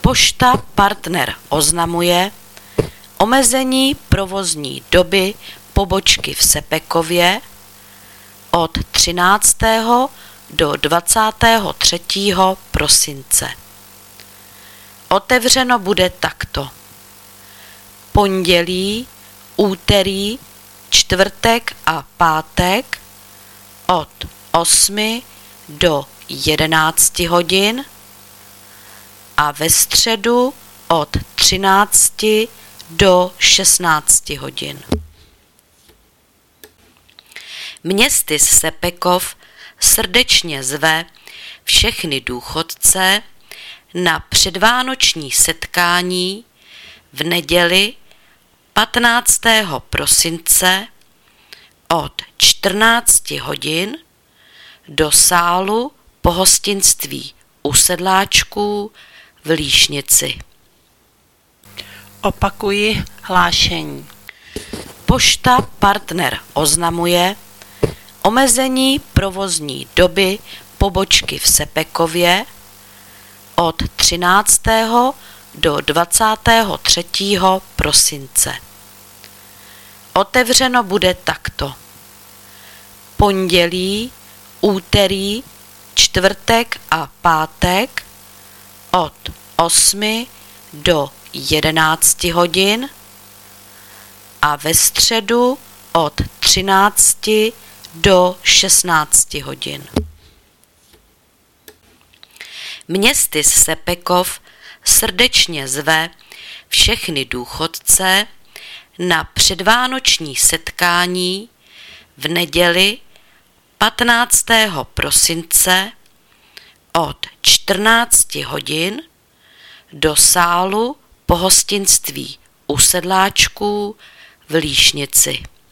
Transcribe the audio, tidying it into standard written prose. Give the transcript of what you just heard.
Pošta Partner oznamuje omezení provozní doby pobočky v Sepekově od 13. do 23. prosince. Otevřeno bude takto: pondělí, úterý, čtvrtek a pátek od 8 do 11 hodin a ve středu od 13 do 16 hodin. Městys Sepekov srdečně zve všechny důchodce na předvánoční setkání v neděli 15. prosince od 14 hodin do sálu pohostinství u Sedláčků v Líšnici. Opakuji hlášení. Pošta Partner oznamuje omezení provozní doby pobočky v Sepekově od 13. do 23. prosince. Otevřeno bude takto: pondělí, úterý, čtvrtek a pátek od 8 do 11 hodin a ve středu od 13 do 16 hodin. Městys Sepekov srdečně zve všechny důchodce na předvánoční setkání v neděli 15. prosince od 14 hodin do sálu pohostinství u Sedláčků v Líšnici.